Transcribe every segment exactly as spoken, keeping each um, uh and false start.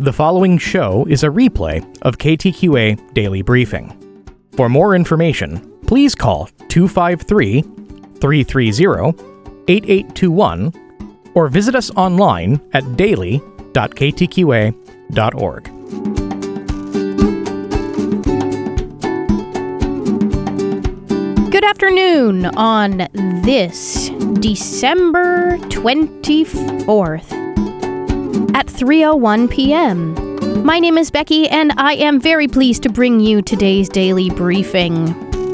The following show is a replay of K T Q A Daily Briefing. For more information, please call two five three, three three zero, eight eight two one or visit us online at daily dot k t q a dot org. Good afternoon on this December twenty-fourth at three oh one p.m. My name is Becky, and I am very pleased to bring you today's Daily Briefing.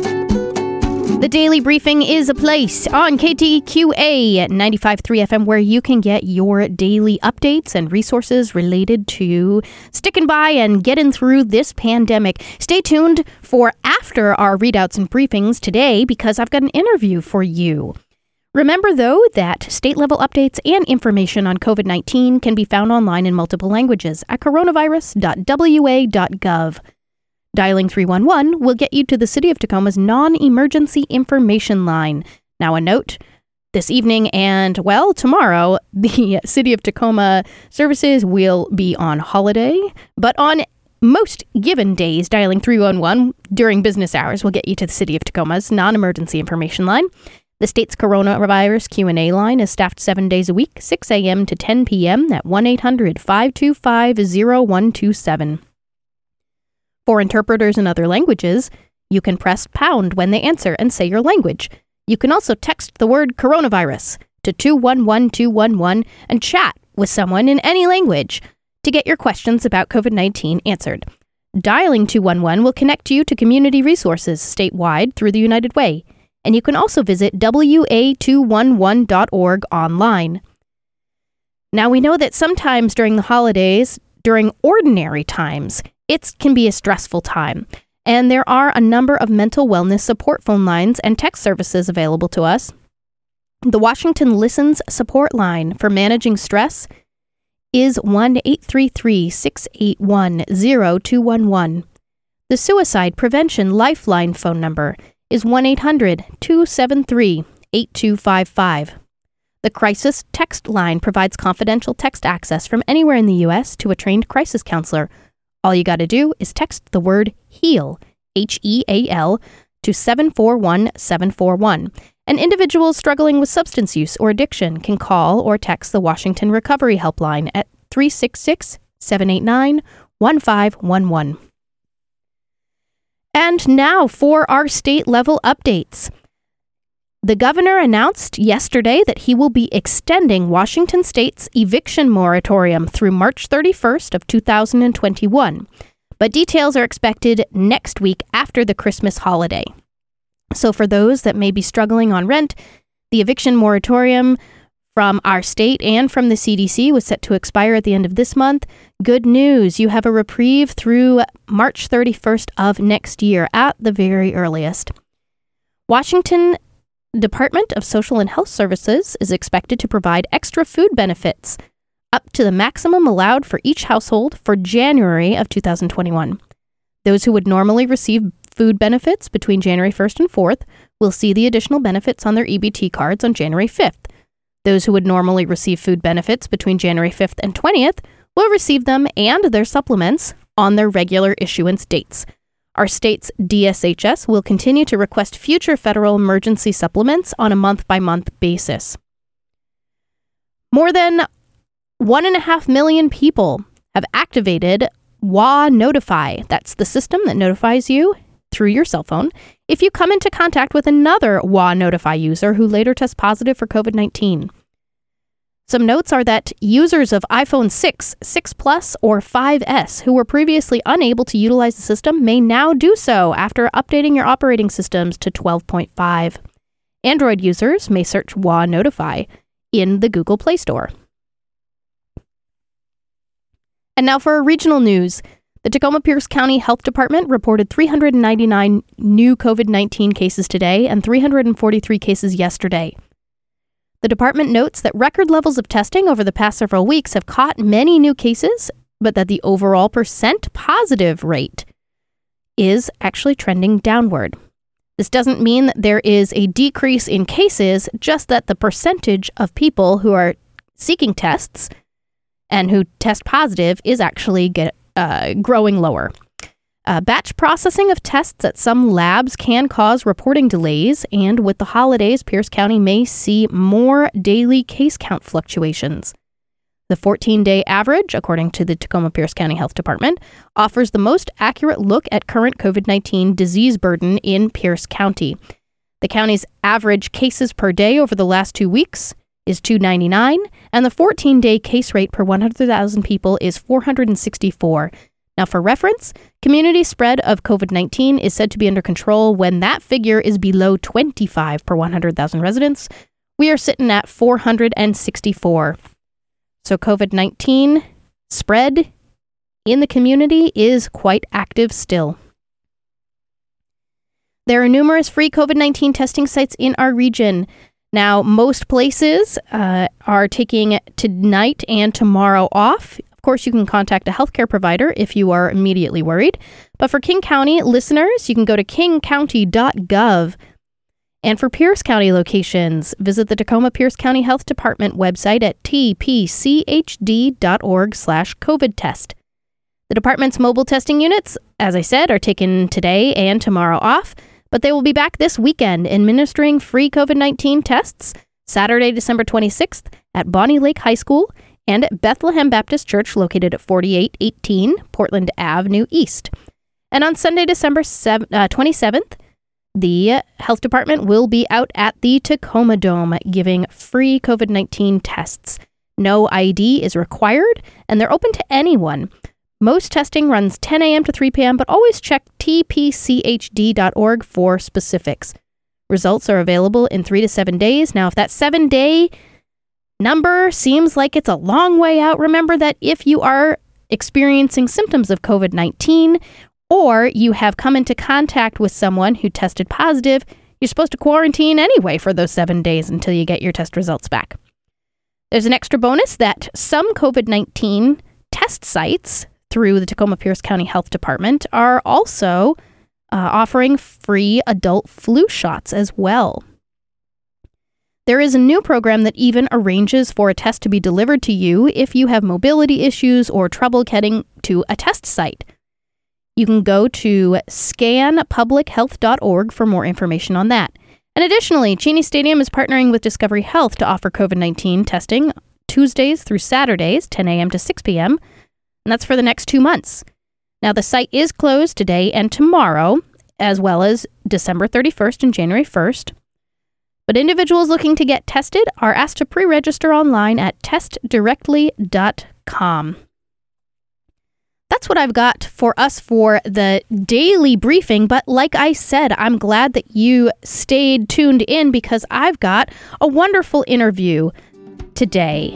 The Daily Briefing is a place on K T Q A ninety-five point three F M where you can get your daily updates and resources related to sticking by and getting through this pandemic. Stay tuned for after our readouts and briefings today because I've got an interview for you. Remember, though, that state-level updates and information on covid nineteen can be found online in multiple languages at coronavirus dot w a dot gov. Dialing three one one will get you to the City of Tacoma's non-emergency information line. Now, a note, this evening and, well, tomorrow, the City of Tacoma services will be on holiday, but on most given days, dialing three one one during business hours will get you to the City of Tacoma's non-emergency information line. The state's coronavirus Q and A line is staffed seven days a week, six a.m. to ten p.m. at one eight hundred, five two five, zero one two seven. For interpreters in other languages, you can press pound when they answer and say your language. You can also text the word coronavirus to two one one two one one and chat with someone in any language to get your questions about covid nineteen answered. Dialing two one one will connect you to community resources statewide through the United Way. And you can also visit w a two one one dot org online. Now, we know that sometimes during the holidays, during ordinary times, it can be a stressful time. And there are a number of mental wellness support phone lines and text services available to us. The Washington Listens support line for managing stress is one eight three three, six eight one, zero two one one. The Suicide Prevention Lifeline phone number is one eight hundred, two seven three, eight two five five. The Crisis Text Line provides confidential text access from anywhere in the U S to a trained crisis counselor. All you got to do is text the word HEAL, H E A L, to seven four one seven four one. And individuals struggling with substance use or addiction can call or text the Washington Recovery Helpline at three six six, seven eight nine, one five one one. And now for our state-level updates. The governor announced yesterday that he will be extending Washington State's eviction moratorium through March thirty-first of two thousand twenty-one. But details are expected next week after the Christmas holiday. So for those that may be struggling on rent, the eviction moratorium from our state and from the C D C was set to expire at the end of this month. Good news, you have a reprieve through March thirty-first of next year at the very earliest. Washington Department of Social and Health Services is expected to provide extra food benefits up to the maximum allowed for each household for January of two thousand twenty-one. Those who would normally receive food benefits between January first and fourth will see the additional benefits on their E B T cards on January fifth. Those who would normally receive food benefits between January fifth and twentieth will receive them and their supplements on their regular issuance dates. Our state's D S H S will continue to request future federal emergency supplements on a month-by-month basis. More than one and a half million people have activated W A Notify. That's the system that notifies you through your cell phone if you come into contact with another W A Notify user who later tests positive for covid nineteen. Some notes are that users of iPhone six, six Plus, or five S who were previously unable to utilize the system may now do so after updating your operating systems to twelve point five. Android users may search W A Notify in the Google Play Store. And now for regional news. The Tacoma-Pierce County Health Department reported three hundred ninety-nine new covid nineteen cases today and three hundred forty-three cases yesterday. The department notes that record levels of testing over the past several weeks have caught many new cases, but that the overall percent positive rate is actually trending downward. This doesn't mean that there is a decrease in cases, just that the percentage of people who are seeking tests and who test positive is actually get, uh, growing lower. Uh, batch processing of tests at some labs can cause reporting delays, and with the holidays, Pierce County may see more daily case count fluctuations. The fourteen-day average, according to the Tacoma Pierce County Health Department, offers the most accurate look at current COVID nineteen disease burden in Pierce County. The county's average cases per day over the last two weeks is two hundred ninety-nine, and the fourteen-day case rate per one hundred thousand people is four hundred sixty-four. Now, for reference, community spread of COVID nineteen is said to be under control when that figure is below twenty-five per one hundred thousand residents. We are sitting at four hundred sixty-four. So COVID nineteen spread in the community is quite active still. There are numerous free COVID nineteen testing sites in our region. Now, most places uh, are taking tonight and tomorrow off. Of course, you can contact a healthcare provider if you are immediately worried. But for King County listeners, you can go to king county dot gov. And for Pierce County locations, visit the Tacoma Pierce County Health Department website at t p c h d dot org slash COVID test. The department's mobile testing units, as I said, are taken today and tomorrow off, but they will be back this weekend administering free COVID nineteen tests Saturday, December twenty-sixth at Bonnie Lake High School and at Bethlehem Baptist Church located at forty-eight eighteen Portland Avenue East. And on Sunday, December twenty-seventh, the health department will be out at the Tacoma Dome giving free COVID nineteen tests. No I D is required, and they're open to anyone. Most testing runs ten a.m. to three p.m., but always check t p c h d dot org for specifics. Results are available in three to seven days. Now, if that seven-day number seems like it's a long way out, remember that if you are experiencing symptoms of COVID nineteen or you have come into contact with someone who tested positive, you're supposed to quarantine anyway for those seven days until you get your test results back. There's an extra bonus that some COVID nineteen test sites through the Tacoma Pierce County Health Department are also uh, offering free adult flu shots as well. There is a new program that even arranges for a test to be delivered to you if you have mobility issues or trouble getting to a test site. You can go to scan public health dot org for more information on that. And additionally, Cheney Stadium is partnering with Discovery Health to offer COVID nineteen testing Tuesdays through Saturdays, ten a.m. to six p.m., and that's for the next two months. Now, the site is closed today and tomorrow, as well as December thirty-first and January first. But individuals looking to get tested are asked to pre-register online at test directly dot com. That's what I've got for us for the daily briefing. But like I said, I'm glad that you stayed tuned in because I've got a wonderful interview today.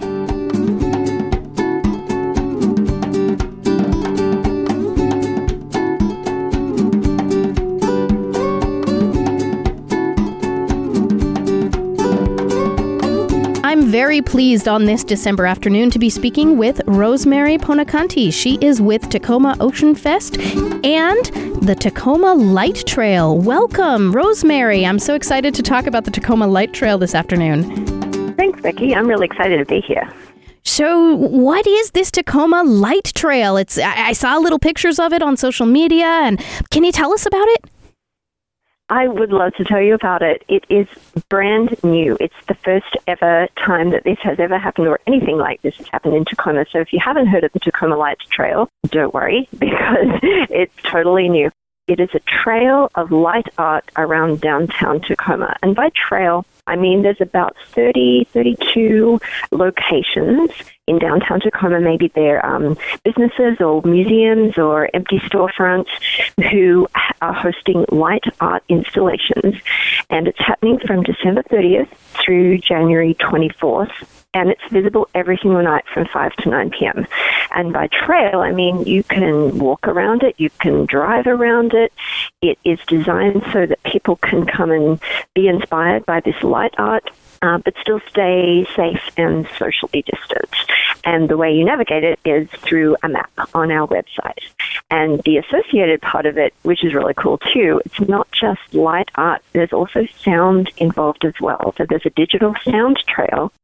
I'm very pleased on this December afternoon to be speaking with Rosemary Ponacanti. She is with Tacoma Ocean Fest and the Tacoma Light Trail. Welcome, Rosemary. I'm so excited to talk about the Tacoma Light Trail this afternoon. Thanks, Becky. I'm really excited to be here. So what is this Tacoma Light Trail? It's I, I saw little pictures of it on social media, and can you tell us about it? I would love to tell you about it. It is brand new. It's the first ever time that this has ever happened or anything like this has happened in Tacoma. So if you haven't heard of the Tacoma Light Trail, don't worry because it's totally new. It is a trail of light art around downtown Tacoma. And by trail, I mean there's about thirty, thirty-two locations in downtown Tacoma. Maybe they're um, businesses or museums or empty storefronts who are hosting light art installations. And it's happening from December thirtieth through January twenty-fourth. And it's visible every single night from five to nine p.m. And by trail, I mean you can walk around it, you can drive around it. It is designed so that people can come and be inspired by this light art, uh, but still stay safe and socially distanced. And the way you navigate it is through a map on our website. And the associated part of it, which is really cool too, it's not just light art, there's also sound involved as well. So there's a digital sound trail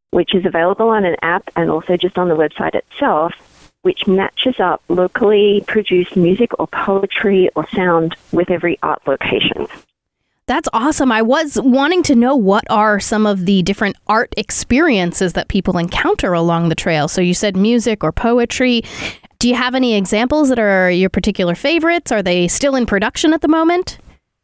which is available on an app and also just on the website itself, which matches up locally produced music or poetry or sound with every art location. That's awesome. I was wanting to know what are some of the different art experiences that people encounter along the trail. So you said music or poetry. Do you have any examples that are your particular favorites? Are they still in production at the moment?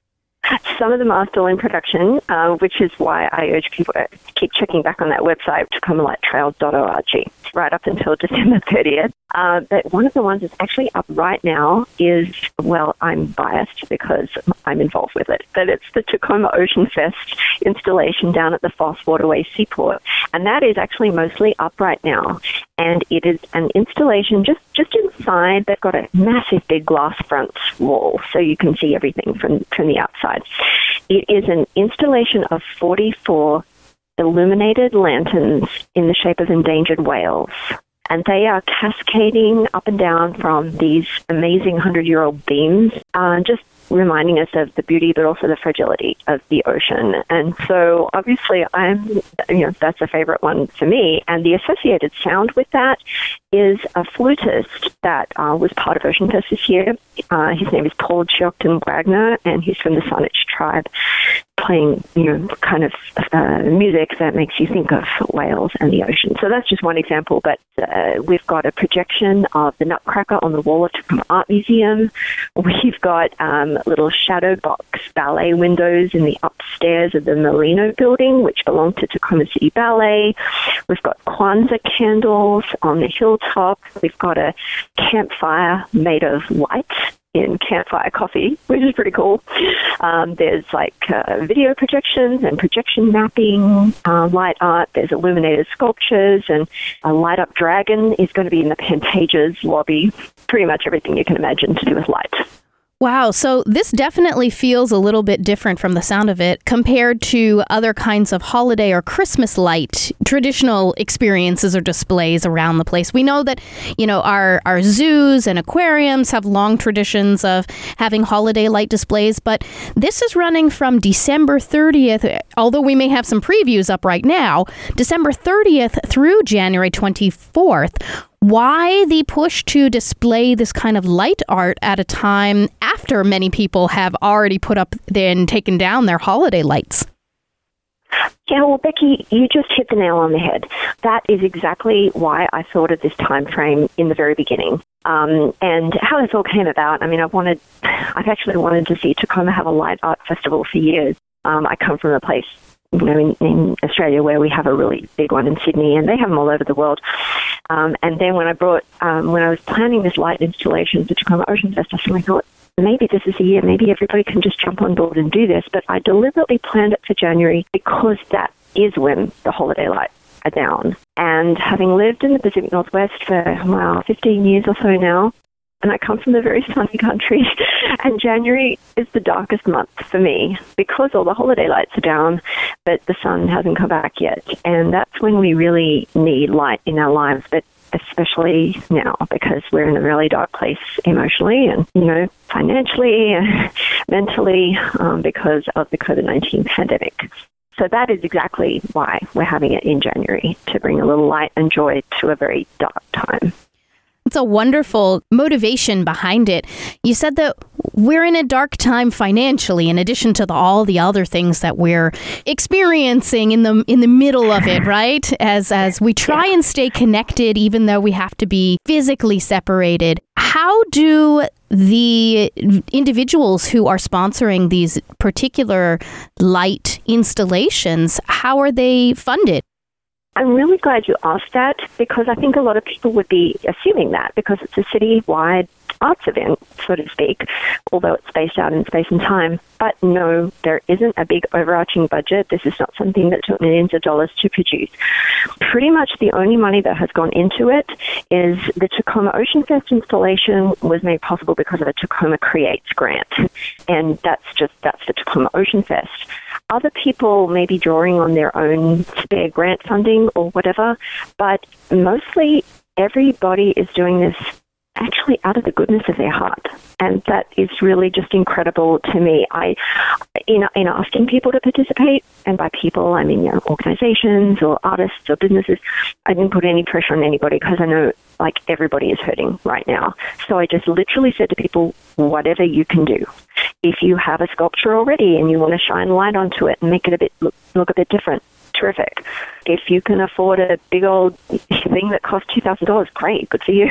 Some of them are still in production, uh, which is why I urge people to keep checking back on that website, tacoma light trail dot org, right up until December thirtieth. Uh, but one of the ones that's actually up right now is, well, I'm biased because I'm involved with it, but it's the Tacoma Ocean Fest installation down at the Foss Waterway Seaport. And that is actually mostly up right now. And it is an installation just, just inside. They've got a massive big glass front wall, so you can see everything from, from the outside. It is an installation of forty-four illuminated lanterns in the shape of endangered whales. And they are cascading up and down from these amazing hundred-year-old beams, uh, just reminding us of the beauty but also the fragility of the ocean. And so obviously I'm, you know, that's a favorite one for me. And the associated sound with that is a flutist that uh, was part of Ocean Fest this year. Uh, his name is Paul Chiochton Wagner, and he's from the Saanich tribe, playing, you know, kind of uh, music that makes you think of whales and the ocean. So that's just one example, but uh, we've got a projection of the Nutcracker on the wall of Tacoma Art Museum. We've got um, little shadow box ballet windows in the upstairs of the Merlino building, which belong to Tacoma City Ballet. We've got Kwanzaa candles on the hilltop. We've got a campfire made of light in Campfire Coffee, which is pretty cool. Um, there's like uh, video projections and projection mapping, uh, light art. There's illuminated sculptures, and a light-up dragon is going to be in the Pantages lobby. Pretty much everything you can imagine to do with light. Wow. So this definitely feels a little bit different from the sound of it compared to other kinds of holiday or Christmas light traditional experiences or displays around the place. We know that, you know, our, our zoos and aquariums have long traditions of having holiday light displays, but this is running from December thirtieth, although we may have some previews up right now, December thirtieth through January twenty-fourth. Why the push to display this kind of light art at a time after many people have already put up and taken down their holiday lights? Yeah, well, Becky, you just hit the nail on the head. That is exactly why I thought of this time frame in the very beginning. Um, and how this all came about, I mean, I've wanted, I've actually wanted to see Tacoma have a light art festival for years. Um, I come from a place, you know, in, in Australia where we have a really big one in Sydney, and they have them all over the world. Um, and then when I brought, um, when I was planning this light installation for Tacoma Ocean Fest, I thought, maybe this is the year, maybe everybody can just jump on board and do this. But I deliberately planned it for January because that is when the holiday lights are down. And having lived in the Pacific Northwest for, wow, fifteen years or so now, and I come from a very sunny country, and January is the darkest month for me because all the holiday lights are down, but the sun hasn't come back yet. And that's when we really need light in our lives, but especially now because we're in a really dark place emotionally and, you know, financially and mentally um, because of the covid nineteen pandemic. So that is exactly why we're having it in January, to bring a little light and joy to a very dark time. It's a wonderful motivation behind it. You said that we're in a dark time financially, in addition to the, all the other things that we're experiencing in the in the middle of it, right? As as we try and stay connected, even though we have to be physically separated. How do the individuals who are sponsoring these particular light installations, how are they funded? I'm really glad you asked that, because I think a lot of people would be assuming that because it's a city-wide arts event, so to speak, although it's spaced out in space and time. But no, there isn't a big overarching budget. This is not something that took millions of dollars to produce. Pretty much the only money that has gone into it is the Tacoma Ocean Fest installation was made possible because of a Tacoma Creates grant. And that's just, that's the Tacoma Ocean Fest. Other people may be drawing on their own spare grant funding or whatever, but mostly everybody is doing this actually out of the goodness of their heart. And that is really just incredible to me. I, in, in asking people to participate, and by people, I mean, you know, organizations or artists or businesses, I didn't put any pressure on anybody because I know, like, everybody is hurting right now. So I just literally said to people, whatever you can do. If you have a sculpture already and you want to shine light onto it and make it a bit look, look a bit different, terrific. If you can afford a big old thing that costs two thousand dollars, great, good for you.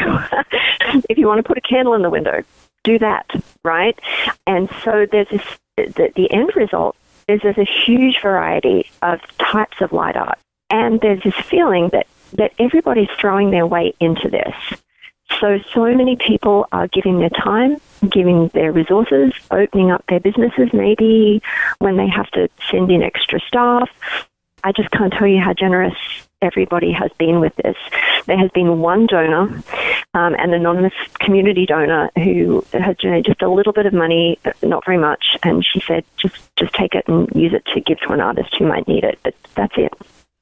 If you want to put a candle in the window, do that, right? And so there's this, the, the end result is there's a huge variety of types of light art. And there's this feeling that, that everybody's throwing their weight into this. So, so many people are giving their time, giving their resources, opening up their businesses, maybe when they have to send in extra staff. I just can't tell you how generous everybody has been with this. There has been one donor, um, an anonymous community donor, who has donated just a little bit of money, not very much, and she said, just, just take it and use it to give to an artist who might need it, but that's it.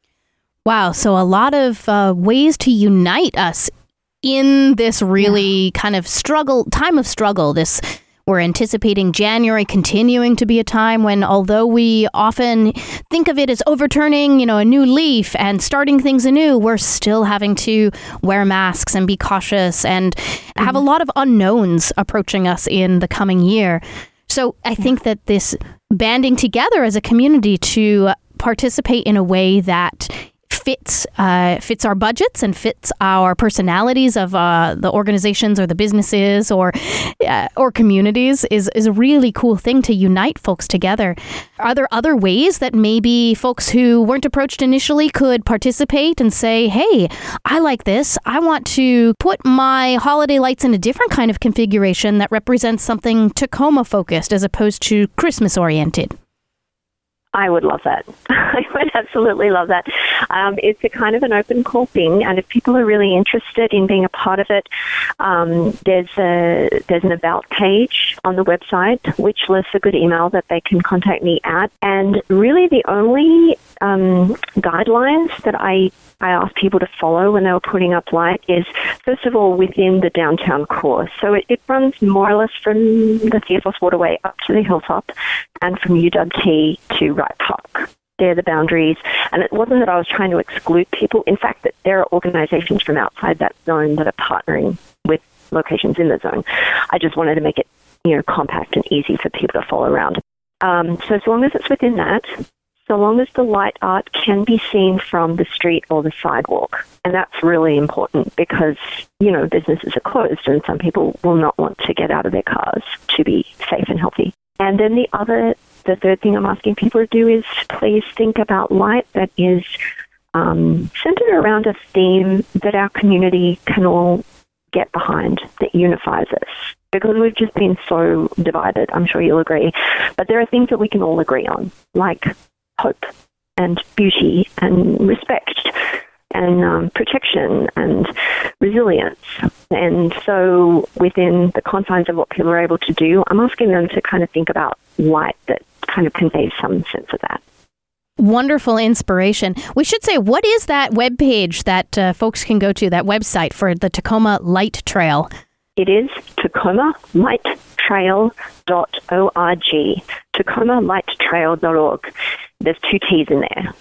Wow, so a lot of uh, ways to unite us in this really yeah. kind of struggle, time of struggle. This We're anticipating January continuing to be a time when, although we often think of it as overturning, you know, a new leaf and starting things anew, we're still having to wear masks and be cautious and mm-hmm. have a lot of unknowns approaching us in the coming year. So I yeah. think that this banding together as a community to participate in a way that fits uh, fits our budgets and fits our personalities of uh, the organizations or the businesses or uh, or communities is is a really cool thing to unite folks together. Are there other ways that maybe folks who weren't approached initially could participate and say, hey, I like this. I want to put my holiday lights in a different kind of configuration that represents something Tacoma focused as opposed to Christmas oriented? I would love that. I would absolutely love that. Um, it's a kind of an open call thing, and if people are really interested in being a part of it, um, there's a there's an about page on the website, which lists a good email that they can contact me at. And really, the only um, guidelines that I I asked people to follow when they were putting up light is, first of all, within the downtown core. So it, it runs more or less from the Theophilus Waterway up to the hilltop and from U W T to Wright Park. They're the boundaries. And it wasn't that I was trying to exclude people. In fact, that there are organizations from outside that zone that are partnering with locations in the zone. I just wanted to make it, you know, compact and easy for people to follow around. Um, so as long as it's within that, so long as the light art can be seen from the street or the sidewalk. And that's really important because, you know, businesses are closed and some people will not want to get out of their cars to be safe and healthy. And then the other, the third thing I'm asking people to do is please think about light that is um, centered around a theme that our community can all get behind, that unifies us. Because we've just been so divided, I'm sure you'll agree. But there are things that we can all agree on, like hope and beauty and respect and um, protection and resilience. And so within the confines of what people are able to do, I'm asking them to kind of think about light that kind of conveys some sense of that. Wonderful inspiration. We should say, what is that webpage that uh, folks can go to, that website for the Tacoma Light Trail? It is Tacoma Light Trail dot org, Tacoma Light Trail dot org. There's two T's in there.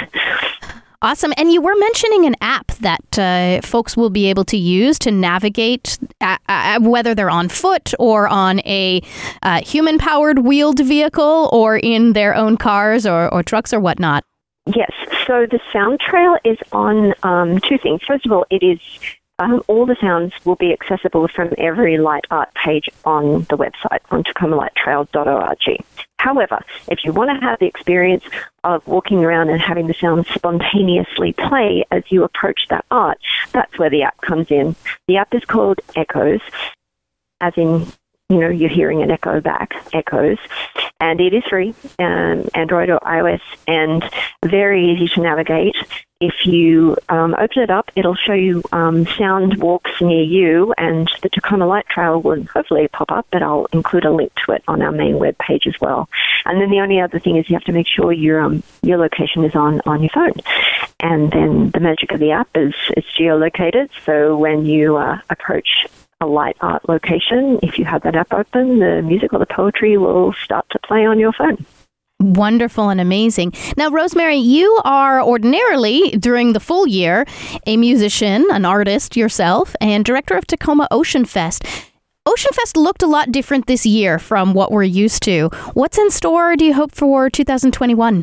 Awesome. And you were mentioning an app that uh, folks will be able to use to navigate, uh, uh, whether they're on foot or on a uh, human-powered wheeled vehicle or in their own cars or, or trucks or whatnot. Yes. So the sound trail is on um, two things. First of all, it is Um, all the sounds will be accessible from every light art page on the website, on Tacoma Light Trail dot org. However, if you want to have the experience of walking around and having the sounds spontaneously play as you approach that art, that's where the app comes in. The app is called Echoes, as in, you know, you're hearing an echo back, Echoes, and it is free, um, Android or iOS, and very easy to navigate. If you um, open it up, it'll show you um, sound walks near you, and the Tacoma Light Trail will hopefully pop up, but I'll include a link to it on our main web page as well. And then the only other thing is you have to make sure your um, your location is on, on your phone. And then the magic of the app is it's geolocated, so when you uh, approach a light art location. If you have that app open, the music or the poetry will start to play on your phone. Wonderful and amazing. Now, Rosemary, you are ordinarily, during the full year, a musician, an artist yourself, and director of Tacoma Ocean Fest. Ocean Fest looked a lot different this year from what we're used to. What's in store, do you hope, for two thousand twenty-one?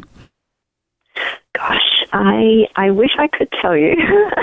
Gosh, I I wish I could tell you.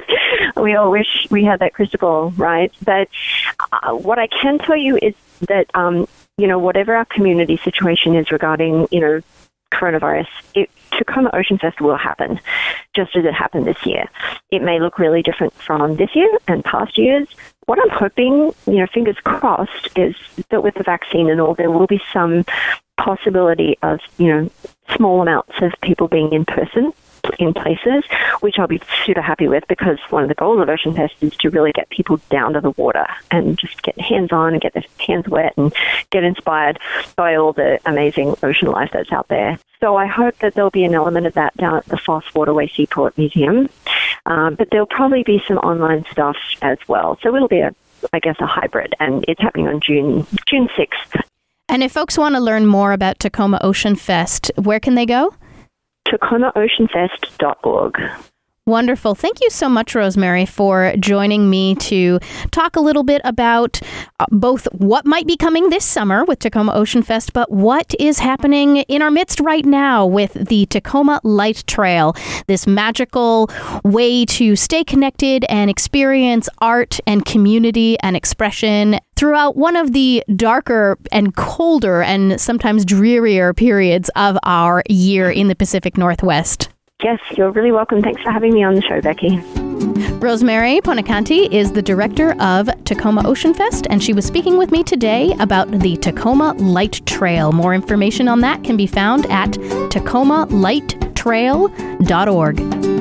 We all wish we had that crystal ball, right? But uh, what I can tell you is that, um, you know, whatever our community situation is regarding, you know, coronavirus, it, Tacoma Ocean Fest will happen, just as it happened this year. It may look really different from this year and past years. What I'm hoping, you know, fingers crossed, is that with the vaccine and all, there will be some possibility of, you know, small amounts of people being in person in places, which I'll be super happy with, because one of the goals of Ocean Fest is to really get people down to the water and just get hands-on and get their hands wet and get inspired by all the amazing ocean life that's out there. So I hope that there'll be an element of that down at the Foss Waterway Seaport Museum, um, but there'll probably be some online stuff as well. So it'll be, a, I guess, a hybrid, and it's happening on June June sixth. And if folks want to learn more about Tacoma Ocean Fest, where can they go? Tacoma Ocean Fest dot org. Wonderful. Thank you so much, Rosemary, for joining me to talk a little bit about uh, both what might be coming this summer with Tacoma Ocean Fest, but what is happening in our midst right now with the Tacoma Light Trail, this magical way to stay connected and experience art and community and expression throughout one of the darker and colder and sometimes drearier periods of our year in the Pacific Northwest. Yes, you're really welcome. Thanks for having me on the show, Becky. Rosemary Ponacanti is the director of Tacoma Ocean Fest, and she was speaking with me today about the Tacoma Light Trail. More information on that can be found at tacoma light trail dot org.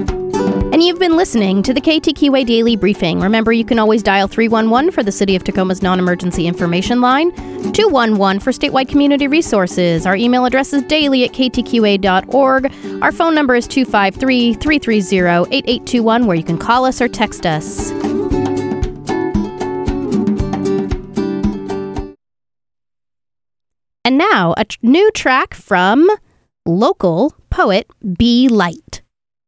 And you've been listening to the K T Q A Daily Briefing. Remember, you can always dial three one one for the City of Tacoma's non-emergency information line, two one one for statewide community resources. Our email address is daily at k t q a dot org. Our phone number is two five three, three three zero, eight eight two one, where you can call us or text us. And now, a t- new track from local poet Be Light.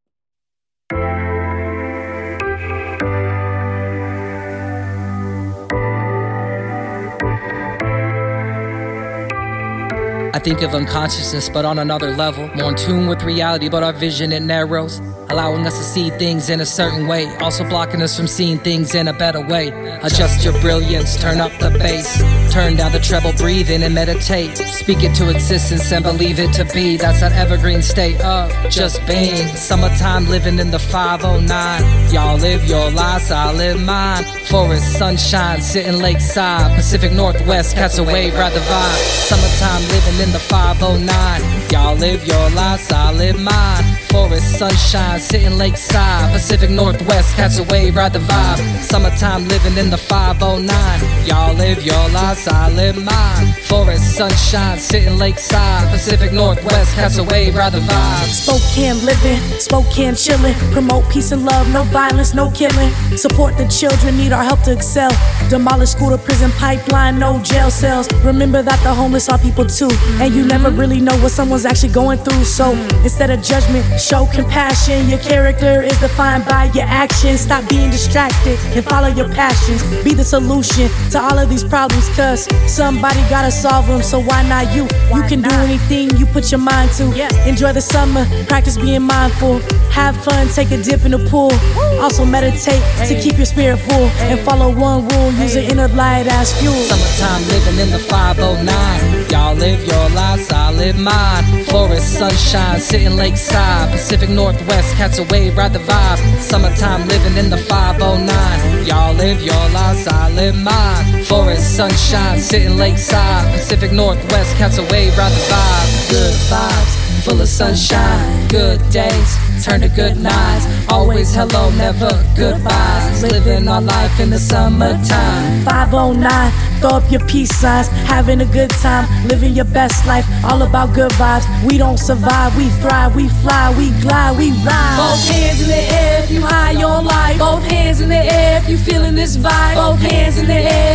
I think of unconsciousness, but on another level. More in tune with reality, but our vision, it narrows. Allowing us to see things in a certain way, also blocking us from seeing things in a better way. Adjust your brilliance, turn up the bass. Turn down the treble, breathe in and meditate. Speak it to existence and believe it to be. That's that evergreen state of just being. Summertime living in the five oh nine. Y'all live your lives, I live mine. Forest, sunshine, sitting lakeside. Pacific Northwest, catch a wave, ride the vibe. Summertime living in the five oh nine. Y'all live your lives, I live mine. Forest, sunshine, sitting lakeside. Pacific Northwest, catch a wave, ride the vibe. Summertime living in the five oh nine. Y'all live your lives, I live mine. Forest, sunshine, sitting lakeside. Pacific Northwest, catch a wave, ride the vibe. Spokane living, Spokane chilling. Promote peace and love, no violence, no killing. Support the children, need our help to excel. Demolish school to prison pipeline, no jail cells. Remember that the homeless are people too, and you never really know what someone's actually going through. So instead of judgment, show compassion. Your character is defined by your actions. Stop being distracted and follow your passions. Be the solution to all of these problems, cause somebody gotta solve them, so why not you? You can do anything you put your mind to. Enjoy the summer, practice being mindful. Have fun, take a dip in the pool. Also meditate to keep your spirit full, and follow one rule, use your inner light as fuel. Summertime living in the five oh nine. Y'all live your lives, I live mine. Forest, sunshine, sitting lakeside. Pacific Northwest, catch a wave, ride the vibe. Summertime living in the five oh nine. Y'all live your lives, I live mine. Forest, sunshine, sitting lakeside. Pacific Northwest, catch a wave, ride the vibe. Good vibes, full of sunshine. Good days, turn to good nights. Always hello, never goodbyes. Living our life in the summertime. five oh nine, throw up your peace signs. Having a good time, living your best life. All about good vibes. We don't survive, we thrive. We fly, we glide, we ride. Both hands in the air if you high on life. Both hands in the air if you feeling this vibe. Both hands in the air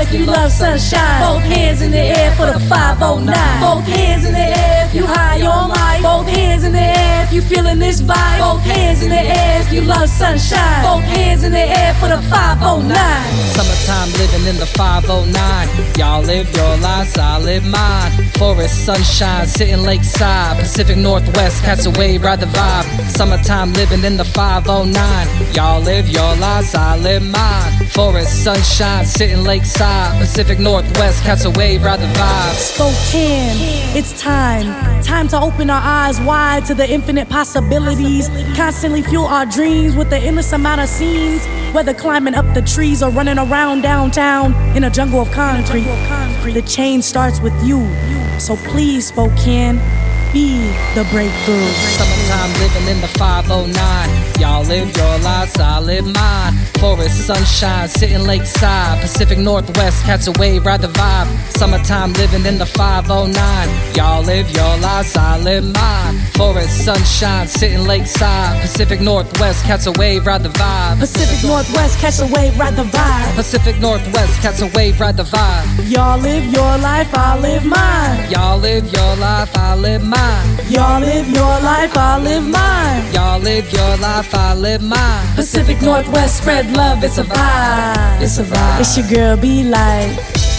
if you love sunshine. Both hands in the air for the five oh nine. Both hands in the air if you high on life. Both hands in the air if you feeling this vibe. Both hands in the air if you love sunshine. Both hands in the air for the five oh nine. Summertime living in the five oh nine. Y'all live your lives, I live mine. Forest, sunshine, sitting lakeside. Pacific Northwest, catch a wave, ride the vibe. Summertime living in the five oh nine. Y'all live your lives, I live mine. Forest, sunshine, sitting lakeside. Pacific Northwest, catch a wave, ride the vibe. Spokane, it's time. Time to open our eyes wide to the infinite possibilities. Constantly fuel our dreams with the endless amount of scenes. Whether climbing up the trees or running around downtown in a jungle of concrete, the change starts with you. So please, Spokane, be the breakthrough. Summertime living in the five oh nine. Y'all live your lives, I live mine. Forest, sunshine, sitting lakeside. Pacific Northwest, catch a wave, ride the vibe. Summertime living in the five oh nine. Y'all live your lives, I live mine. Forest, sunshine, sitting lakeside. Pacific Northwest, catch a wave, ride the vibe. Pacific Northwest, catch a wave, ride the vibe. Pacific Northwest, catch a wave, ride the vibe. Y'all live your life, I live mine. Y'all live your life, I live mine. Y'all live your life, I live mine. Y'all live your life, I live mine. Pacific Northwest, spread love, it's a vibe. It's a vibe. It's your girl, be like.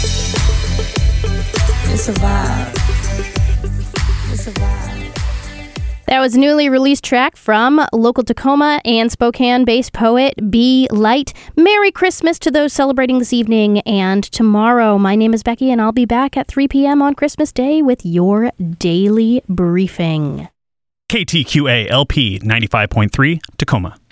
It's a vibe. It's a vibe. That was a newly released track from local Tacoma and Spokane-based poet B. Light. Merry Christmas to those celebrating this evening and tomorrow. My name is Becky, and I'll be back at three p.m. on Christmas Day with your daily briefing. K T Q A L P ninety-five point three, Tacoma.